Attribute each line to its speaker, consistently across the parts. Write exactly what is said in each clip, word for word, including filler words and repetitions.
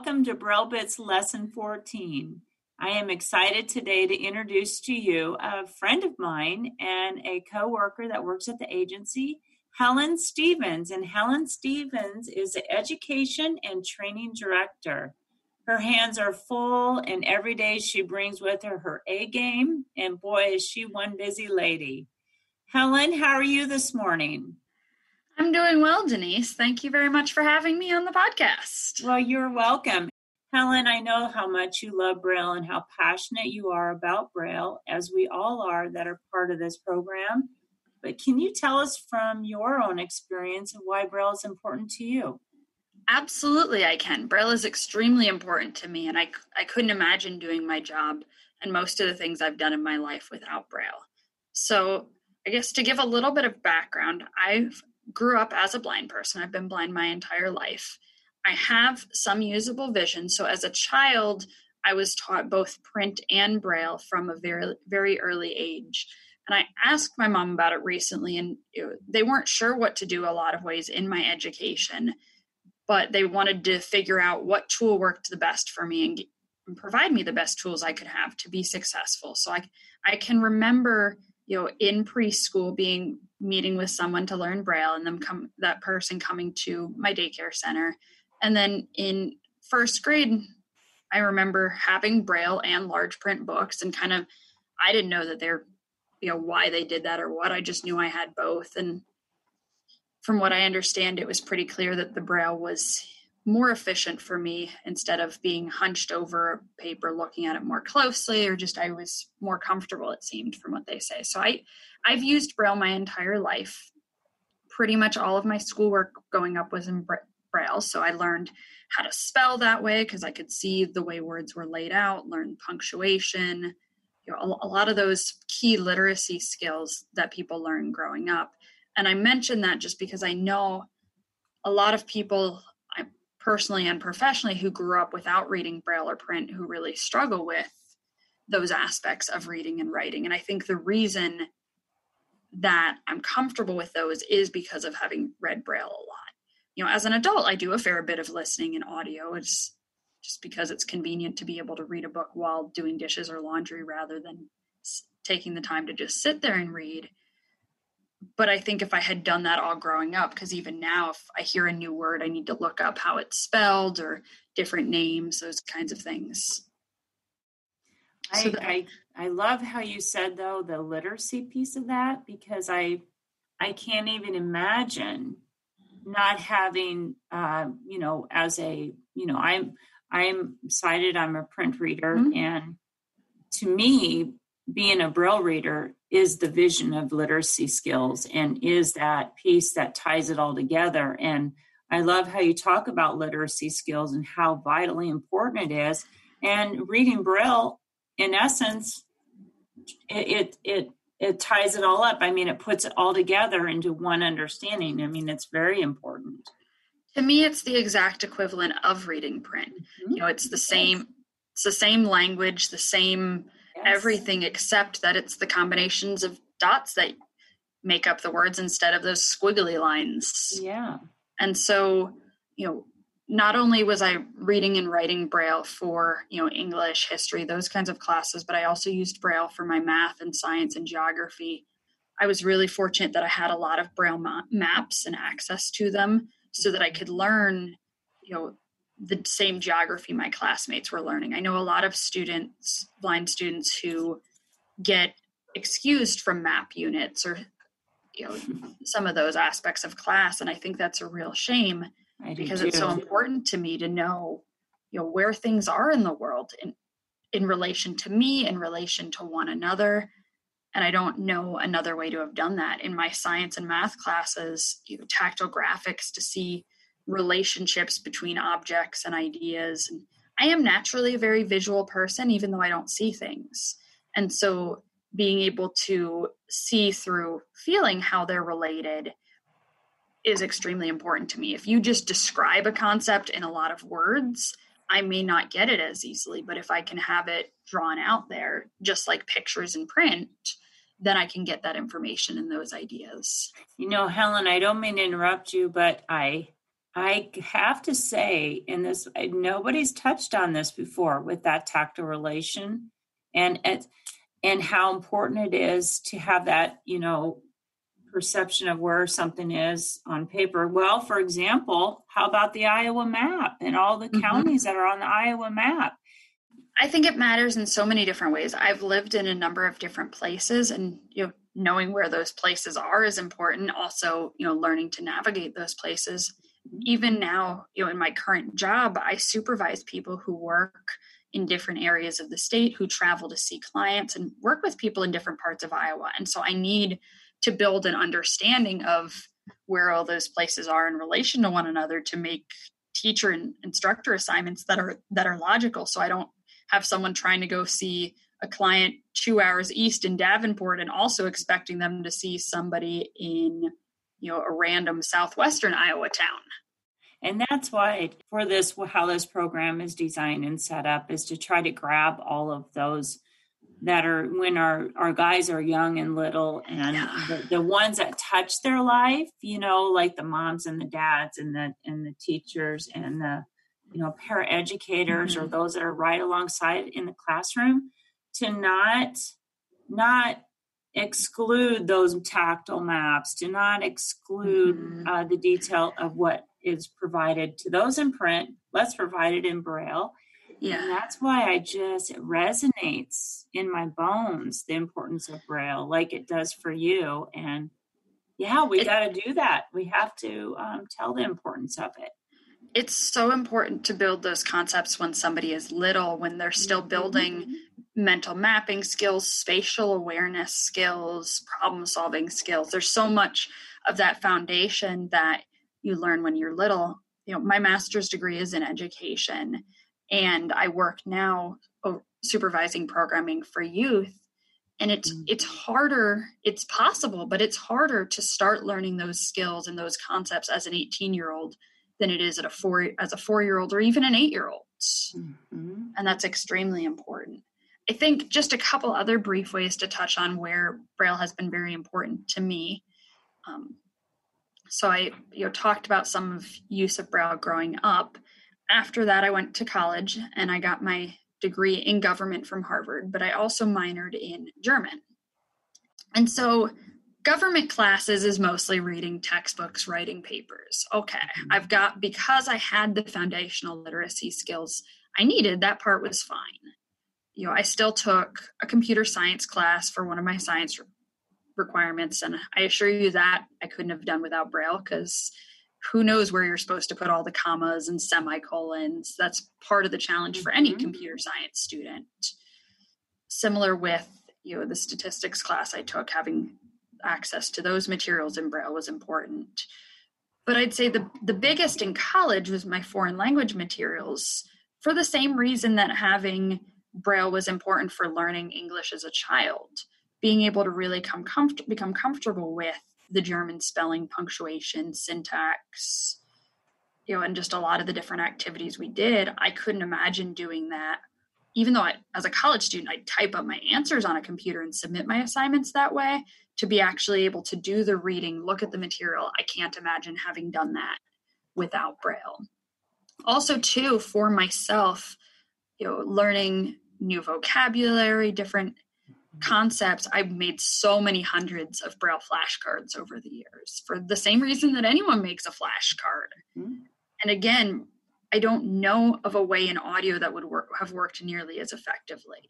Speaker 1: welcome to Braille Bits Lesson fourteen. I am excited today to introduce to you a friend of mine and a co-worker that works at the agency, Helen Stevens. And Helen Stevens is the Education and Training Director. Her hands are full, and every day she brings with her her A game, and boy, is she one busy lady. Helen, how are you this morning?
Speaker 2: I'm doing well, Denise. Thank you very much for having me on the podcast.
Speaker 1: Well, you're welcome. Helen, I know how much you love Braille and how passionate you are about Braille, as we all are that are part of this program. But can you tell us from your own experience of why Braille is important to you?
Speaker 2: Absolutely, I can. Braille is extremely important to me, and I, I couldn't imagine doing my job and most of the things I've done in my life without Braille. So I guess to give a little bit of background, I've grew up as a blind person. I've been blind my entire life. I have some usable vision. So as a child, I was taught both print and Braille from a very, very early age. And I asked my mom about it recently, and it, they weren't sure what to do a lot of ways in my education, but they wanted to figure out what tool worked the best for me and, get, and provide me the best tools I could have to be successful. So I, I can remember, you know, in preschool being meeting with someone to learn Braille, and them come that person coming to my daycare center. And then in first grade, I remember having Braille and large print books, and kind of, I didn't know that they're, you know, why they did that or what. I just knew I had both. And from what I understand, it was pretty clear that the Braille was more efficient for me instead of being hunched over a paper, looking at it more closely, or just I was more comfortable, it seemed, from what they say. So I, I've used Braille my entire life. Pretty much all of my schoolwork going up was in Braille. So I learned how to spell that way because I could see the way words were laid out, learn punctuation, you know, a, a lot of those key literacy skills that people learn growing up. And I mention that just because I know a lot of people, I personally and professionally, who grew up without reading Braille or print, who really struggle with those aspects of reading and writing. And I think the reason that I'm comfortable with those is because of having read Braille a lot. You know, as an adult, I do a fair bit of listening and audio. It's just because it's convenient to be able to read a book while doing dishes or laundry rather than taking the time to just sit there and read. But I think if I had done that all growing up, because even now, if I hear a new word, I need to look up how it's spelled or different names, those kinds of things.
Speaker 1: I, so that, I, I love how you said, though, the literacy piece of that, because I, I can't even imagine not having, uh, you know, as a, you know, I'm, I'm sighted, I'm a print reader. Mm-hmm. And to me, being a Braille reader is the vision of literacy skills and is that piece that ties it all together. And I love how you talk about literacy skills and how vitally important it is. And reading Braille, in essence, it, it, it, it ties it all up. I mean, it puts it all together into one understanding. I mean, it's very important.
Speaker 2: To me, it's the exact equivalent of reading print. Mm-hmm. You know, it's the same, it's the same language, the same yes. everything, except that it's the combinations of dots that make up the words instead of those squiggly lines.
Speaker 1: Yeah.
Speaker 2: And so, you know, not only was I reading and writing Braille for, you know, English, history, those kinds of classes, but I also used Braille for my math and science and geography. I was really fortunate that I had a lot of Braille ma- maps and access to them so that I could learn, you know, the same geography my classmates were learning. I know a lot of students, blind students, who get excused from map units or, you know, some of those aspects of class. And I think that's a real shame because it's so important to me to know, you know, where things are in the world in, in relation to me, in relation to one another. And I don't know another way to have done that. In my science and math classes, you know, tactile graphics to see relationships between objects and ideas. And I am naturally a very visual person, even though I don't see things. And so being able to see through feeling how they're related is extremely important to me. If you just describe a concept in a lot of words, I may not get it as easily, but if I can have it drawn out there, just like pictures in print, then I can get that information and those ideas.
Speaker 1: You know, Helen, I don't mean to interrupt you, but I I have to say, in this, nobody's touched on this before with that tactile relation, and and and how important it is to have that, you know, perception of where something is on paper. Well, for example, how about the Iowa map and all the mm-hmm. counties that are on the Iowa map?
Speaker 2: I think it matters in so many different ways. I've lived in a number of different places, and you know, knowing where those places are is important. Also, you know, learning to navigate those places. Even now, you know, in my current job, I supervise people who work in different areas of the state, who travel to see clients and work with people in different parts of Iowa. And so I need to build an understanding of where all those places are in relation to one another to make teacher and instructor assignments that are that are logical. So I don't have someone trying to go see a client two hours east in Davenport and also expecting them to see somebody in, you know, a random southwestern Iowa town.
Speaker 1: And that's why for this, how this program is designed and set up is to try to grab all of those that are when our, our guys are young and little, and
Speaker 2: yeah.
Speaker 1: the, the ones that touch their life, you know, like the moms and the dads and the and the teachers and the, you know, paraeducators mm-hmm. or those that are right alongside in the classroom, to not not exclude those tactile maps, to not exclude mm-hmm. uh, the detail of what is provided to those in print. Let's provide it in Braille.
Speaker 2: Yeah.
Speaker 1: And that's why I just, it resonates in my bones, the importance of Braille, like it does for you. And yeah, we got to do that. We have to um, tell the importance of it.
Speaker 2: It's so important to build those concepts when somebody is little, when they're still building mm-hmm. mental mapping skills, spatial awareness skills, problem solving skills. There's so much of that foundation that you learn when you're little. You know, my master's degree is in education, and I work now supervising programming for youth. And it's mm-hmm. it's harder, it's possible, but it's harder to start learning those skills and those concepts as an eighteen-year-old than it is at a four as a four-year-old or even an eight-year-old. Mm-hmm. And that's extremely important. I think just a couple other brief ways to touch on where Braille has been very important to me. Um, so I you know talked about some of use of Braille growing up. After that, I went to college and I got my degree in government from Harvard, but I also minored in German. And so government classes is mostly reading textbooks, writing papers. Okay, I've got, because I had the foundational literacy skills I needed, that part was fine. You know, I still took a computer science class for one of my science requirements, and I assure you that I couldn't have done without Braille, because who knows where you're supposed to put all the commas and semicolons. That's part of the challenge for any mm-hmm. computer science student. Similar with, you know, the statistics class I took, having access to those materials in Braille was important. But I'd say the, the biggest in college was my foreign language materials, for the same reason that having Braille was important for learning English as a child. Being able to really come comfort- become comfortable with the German spelling, punctuation, syntax, you know, and just a lot of the different activities we did. I couldn't imagine doing that. Even though I, as a college student, I'd type up my answers on a computer and submit my assignments that way, to be actually able to do the reading, look at the material. I can't imagine having done that without Braille. Also, too, for myself, you know, learning new vocabulary, different concepts, I've made so many hundreds of Braille flashcards over the years for the same reason that anyone makes a flashcard. Mm-hmm. And again, I don't know of a way in audio that would work, have worked nearly as effectively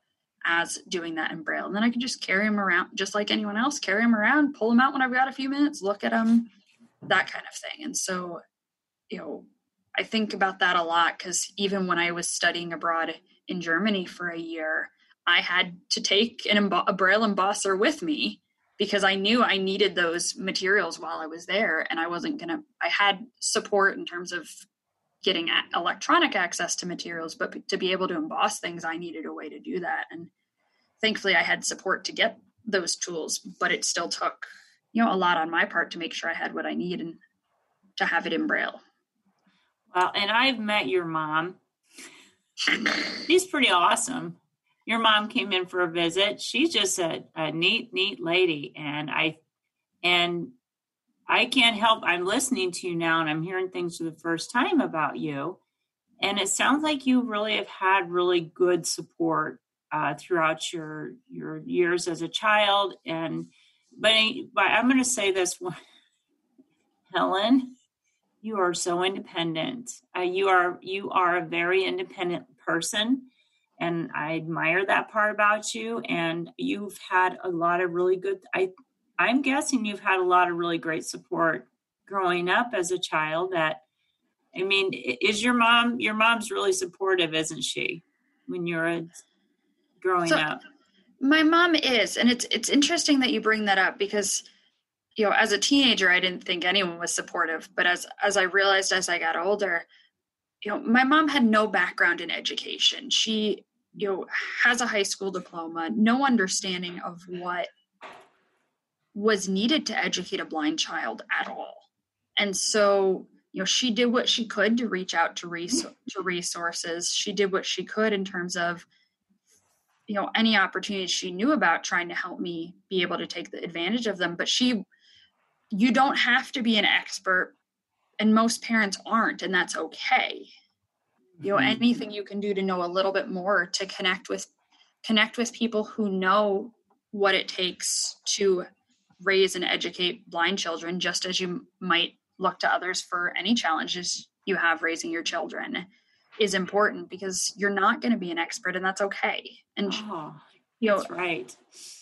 Speaker 2: as doing that in Braille. And then I can just carry them around just like anyone else, carry them around, pull them out when I've got a few minutes, look at them, that kind of thing. And so, you know, I think about that a lot, because even when I was studying abroad in Germany for a year, I had to take an embo- a Braille embosser with me, because I knew I needed those materials while I was there. And I wasn't going to, I had support in terms of getting a- electronic access to materials, but to be able to emboss things, I needed a way to do that. And thankfully I had support to get those tools, but it still took, you know, a lot on my part to make sure I had what I need and to have it in Braille.
Speaker 1: Well, and I've met your mom. She's pretty awesome. Your mom came in for a visit. She's just a, a neat, neat lady. And I, and I can't help, I'm listening to you now and I'm hearing things for the first time about you. And it sounds like you really have had really good support uh, throughout your your years as a child. And but, but I'm going to say this one, Helen, you are so independent. Uh, you are you are a very independent person, and I admire that part about you. And you've had a lot of really good. I I'm guessing you've had a lot of really great support growing up as a child. That I mean, is your mom? Your mom's really supportive, isn't she? When you're a, growing
Speaker 2: So,
Speaker 1: up.
Speaker 2: My mom is, and it's it's interesting that you bring that up because, you know, as a teenager, I didn't think anyone was supportive. But as as I realized as I got older, you know, my mom had no background in education. She, you know, has a high school diploma, no understanding of what was needed to educate a blind child at all. And so, you know, she did what she could to reach out to res- to resources. She did what she could in terms of, you know, any opportunities she knew about, trying to help me be able to take the advantage of them. But she, you don't have to be an expert, and most parents aren't, and that's okay. You know,
Speaker 1: Mhm.
Speaker 2: anything you can do to know a little bit more, to connect with connect with people who know what it takes to raise and educate blind children, just as you might look to others for any challenges you have raising your children, is important, because you're not going to be an expert, and that's okay. And
Speaker 1: Oh,
Speaker 2: you know,
Speaker 1: that's right.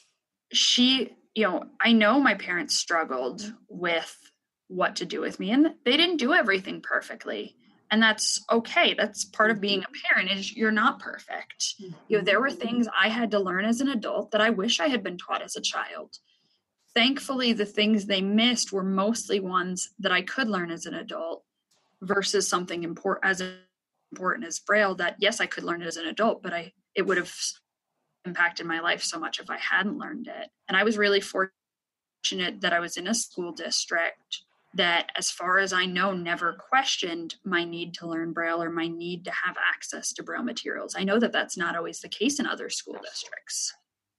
Speaker 2: she, you know, I know my parents struggled with what to do with me, and they didn't do everything perfectly. And that's okay. That's part of being a parent, is you're not perfect. You know, there were things I had to learn as an adult that I wish I had been taught as a child. Thankfully, the things they missed were mostly ones that I could learn as an adult, versus something important as important as Braille that, yes, I could learn it as an adult, but I it would have impacted my life so much if I hadn't learned it. And I was really fortunate that I was in a school district that, as far as I know, never questioned my need to learn Braille or my need to have access to Braille materials. I know that that's not always the case in other school districts.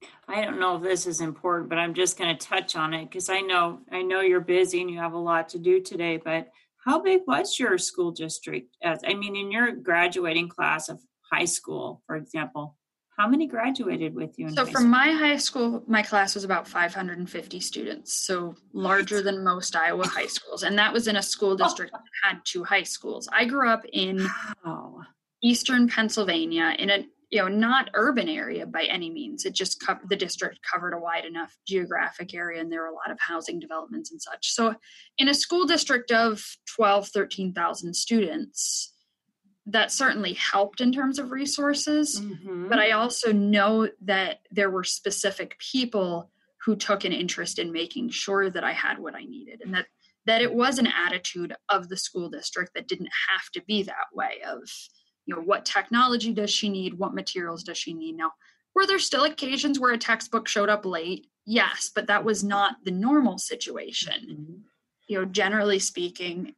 Speaker 1: I don't know if this is important, but I'm just going to touch on it because I know I know you're busy and you have a lot to do today. But how big was your school district? As I mean, in your graduating class of high school, for example, how many graduated with you in
Speaker 2: So
Speaker 1: high
Speaker 2: from
Speaker 1: school?
Speaker 2: my high school, my class was about five hundred fifty students, so larger than most Iowa high schools. And that was in a school district that had two high schools. I grew up in
Speaker 1: Wow.
Speaker 2: eastern Pennsylvania, in a, you know, not urban area by any means. It just covered, the district covered a wide enough geographic area, and there were a lot of housing developments and such. So in a school district of twelve, thirteen thousand students, that certainly helped in terms of resources.
Speaker 1: Mm-hmm.
Speaker 2: But I also know that there were specific people who took an interest in making sure that I had what I needed, and that that it was an attitude of the school district that didn't have to be that way, of, you know, what technology does she need? What materials does she need? Now, were there still occasions where a textbook showed up late? Yes, but that was not the normal situation.
Speaker 1: Mm-hmm.
Speaker 2: You know, generally speaking,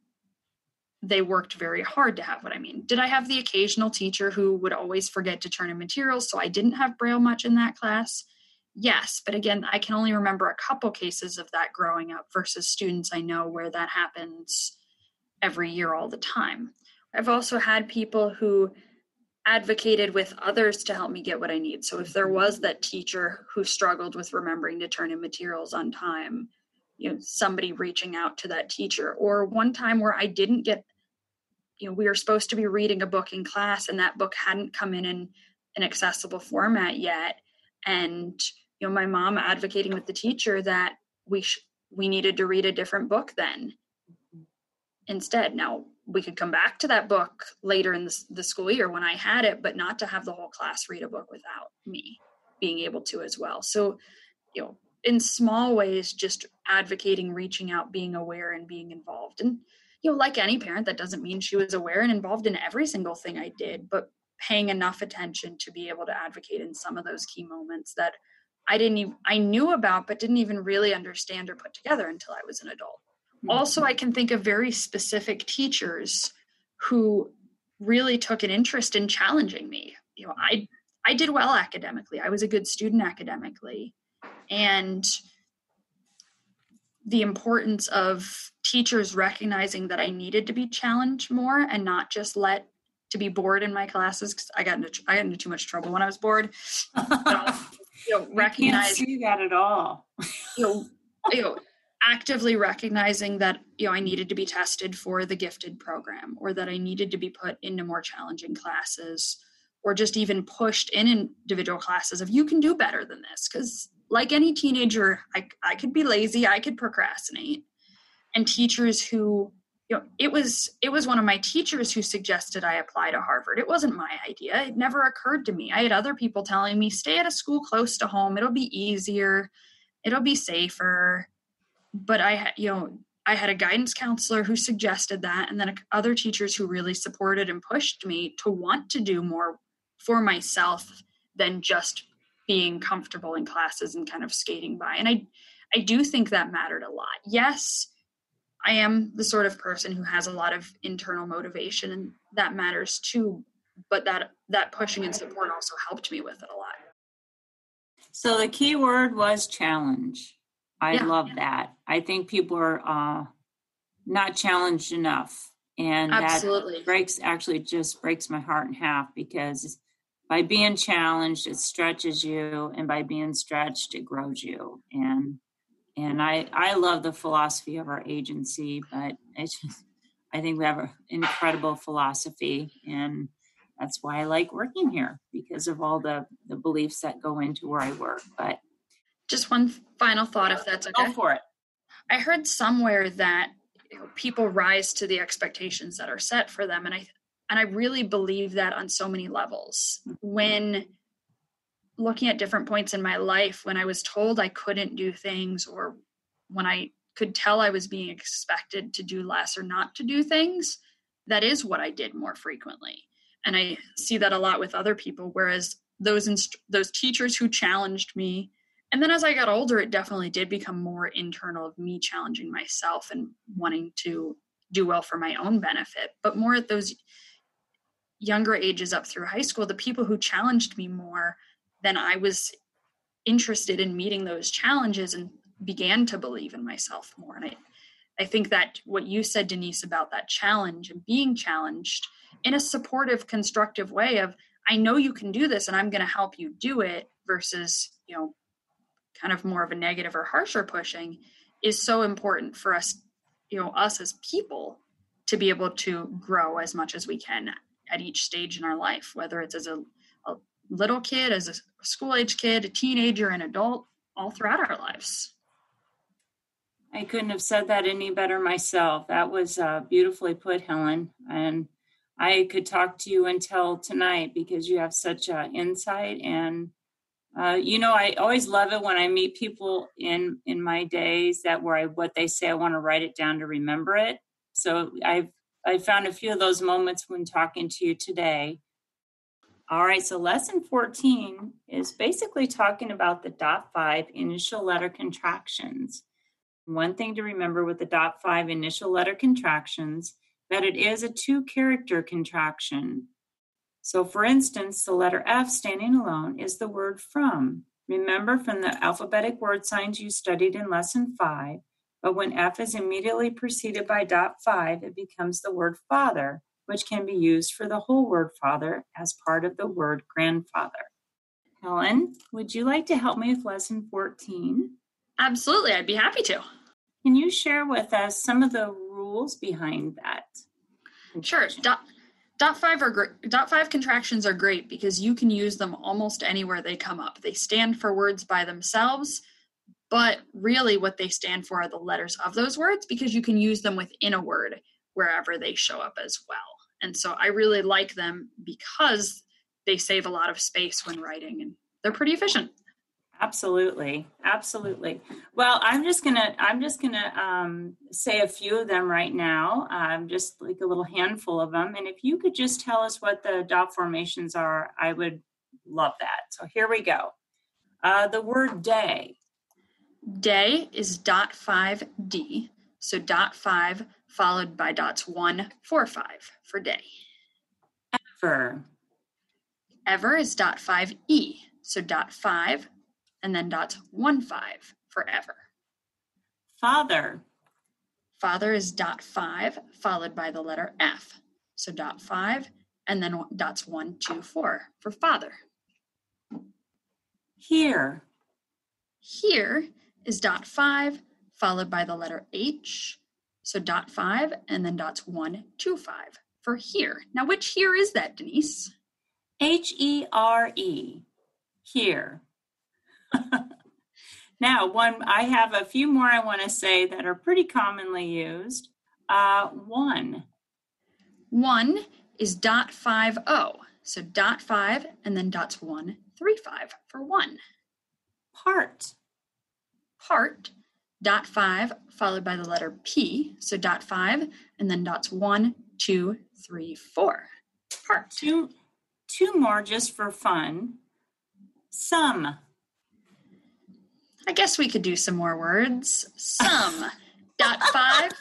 Speaker 2: they worked very hard to have what I mean. Did I have the occasional teacher who would always forget to turn in materials, so I didn't have Braille much in that class? Yes, but again, I can only remember a couple cases of that growing up versus students I know where that happens every year all the time. I've also had people who advocated with others to help me get what I need. So if there was that teacher who struggled with remembering to turn in materials on time, you know, somebody reaching out to that teacher. Or one time where I didn't get, you know, we were supposed to be reading a book in class, and that book hadn't come in in an accessible format yet. And, you know, my mom advocating with the teacher that we sh- we needed to read a different book then instead. Now, we could come back to that book later in the, the school year when I had it, but not to have the whole class read a book without me being able to as well. So, you know, in small ways, just advocating, reaching out, being aware, and being involved. And, you know, like any parent, that doesn't mean she was aware and involved in every single thing I did, but paying enough attention to be able to advocate in some of those key moments that I didn't even, I knew about, but didn't even really understand or put together until I was an adult. Mm-hmm. Also, I can think of very specific teachers who really took an interest in challenging me. You know, I, I did well academically. I was a good student academically. And the importance of teachers recognizing that I needed to be challenged more and not just let to be bored in my classes, because I got into I got into too much trouble when I was bored. So, you know, recognize
Speaker 1: can't see that at all.
Speaker 2: you know, you know, actively recognizing that, you know, I needed to be tested for the gifted program, or that I needed to be put into more challenging classes, or just even pushed in individual classes of, you can do better than this. Because like any teenager, I, I could be lazy, I could procrastinate. And teachers who, you know, it was it was one of my teachers who suggested I apply to Harvard. It wasn't my idea. It never occurred to me. I had other people telling me, stay at a school close to home. It'll be easier. It'll be safer. But I, you know, I had a guidance counselor who suggested that, and then other teachers who really supported and pushed me to want to do more for myself than just being comfortable in classes and kind of skating by. And I, I do think that mattered a lot. Yes, I am the sort of person who has a lot of internal motivation, and that matters too. But that that pushing and support also helped me with it a lot.
Speaker 1: So the key word was challenge. I
Speaker 2: Yeah.
Speaker 1: love that. I think people are uh, not challenged enough. And
Speaker 2: Absolutely.
Speaker 1: that breaks, actually just breaks my heart in half, because by being challenged, it stretches you. And by being stretched, it grows you. And and I, I love the philosophy of our agency, but it's just, I think we have an incredible philosophy. And that's why I like working here, because of all the, the beliefs that go into where I work. But
Speaker 2: Just one final thought, if that's okay.
Speaker 1: go for it.
Speaker 2: I heard somewhere that, you know, people rise to the expectations that are set for them, and I and I really believe that on so many levels. When looking at different points in my life, when I was told I couldn't do things, or when I could tell I was being expected to do less or not to do things, that is what I did more frequently. And I see that a lot with other people, whereas those inst- those teachers who challenged me, and then as I got older, it definitely did become more internal of me challenging myself and wanting to do well for my own benefit. But more at those younger ages up through high school, the people who challenged me more, then I was interested in meeting those challenges and began to believe in myself more. And I, I think that what you said, Denise, about that challenge and being challenged in a supportive, constructive way of, I know you can do this and I'm going to help you do it, versus, you know, kind of more of a negative or harsher pushing, is so important for us, you know, us as people to be able to grow as much as we can at each stage in our life, whether it's as a, a little kid, as a school age kid, a teenager, an adult, all throughout our lives.
Speaker 1: I couldn't have said that any better myself. That was uh, beautifully put, Helen. And I could talk to you until tonight, because you have such uh, insight. And, uh, you know, I always love it when I meet people in, in my days that where I, what they say, I want to write it down to remember it. So I've, I found a few of those moments when talking to you today. All right, so lesson fourteen is basically talking about the dot five initial letter contractions. One thing to remember with the dot five initial letter contractions, that it is a two-character contraction. So for instance, the letter F standing alone is the word from. Remember from the alphabetic word signs you studied in lesson five, but when F is immediately preceded by dot five, it becomes the word father, which can be used for the whole word father as part of the word grandfather. Helen, would you like to help me with lesson fourteen?
Speaker 2: Absolutely, I'd be happy to.
Speaker 1: Can you share with us some of the rules behind that?
Speaker 2: Sure. Dot, dot five are gr- dot five contractions are great because you can use them almost anywhere they come up. They stand for words by themselves, but really what they stand for are the letters of those words, because you can use them within a word wherever they show up as well. And so I really like them because they save a lot of space when writing, and they're pretty efficient.
Speaker 1: Absolutely. Absolutely. Well, I'm just going to, I'm just going to um, say a few of them right now, um, just like a little handful of them. And if you could just tell us what the dot formations are, I would love that. So here we go. Uh, the word day.
Speaker 2: Day is dot five D. So dot five followed by dots one, four, five for day.
Speaker 1: Ever.
Speaker 2: Ever is dot five E. So dot five and then dots one, five for ever.
Speaker 1: Father.
Speaker 2: Father is dot five, followed by the letter F. So dot five, and then dots one, two, four for father.
Speaker 1: Here.
Speaker 2: Here is dot five, followed by the letter H. So dot five, and then dots one, two, five for here. Now, which here is that, Denise?
Speaker 1: H E R E. Here. Now, one, I have a few more I want to say that are pretty commonly used. Uh, one.
Speaker 2: One is dot five oh. So dot five and then dots one, three, five for one.
Speaker 1: Part.
Speaker 2: Part, dot five followed by the letter P. So dot five and then dots one, two, three, four. Part.
Speaker 1: Two, two more just for fun. Some.
Speaker 2: I guess we could do some more words. Some, dot five.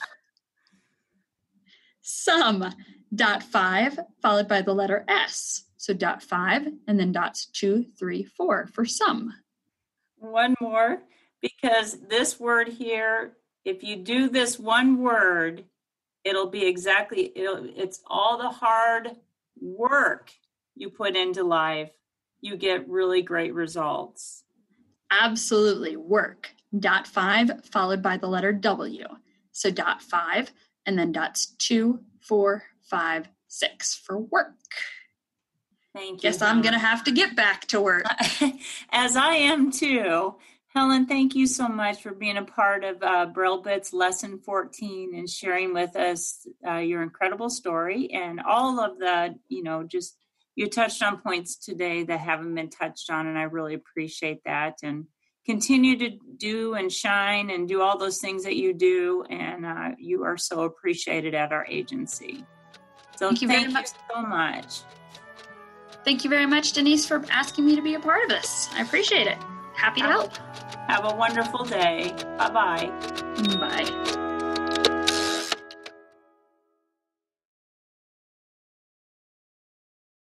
Speaker 2: Some, dot five, followed by the letter S. So dot five, and then dots two, three, four for some.
Speaker 1: One more, because this word here, if you do this one word, it'll be exactly, it'll, it's all the hard work you put into life. You get really great results.
Speaker 2: Absolutely, work. Dot five followed by the letter W. So dot five and then dots two, four, five, six for work.
Speaker 1: Thank you.
Speaker 2: Guess I'm going to have to get back to work.
Speaker 1: As I am too. Helen, thank you so much for being a part of uh, Braille Bits Lesson fourteen and sharing with us uh, your incredible story and all of the, you know, just you touched on points today that haven't been touched on, and I really appreciate that. And continue to do and shine and do all those things that you do, and uh, you are so appreciated at our agency. So
Speaker 2: thank you
Speaker 1: thank
Speaker 2: very
Speaker 1: you
Speaker 2: much.
Speaker 1: so much.
Speaker 2: Thank you very much, Denise, for asking me to be a part of this. I appreciate it. Happy to help.
Speaker 1: Have a wonderful day. Bye-bye.
Speaker 2: Bye.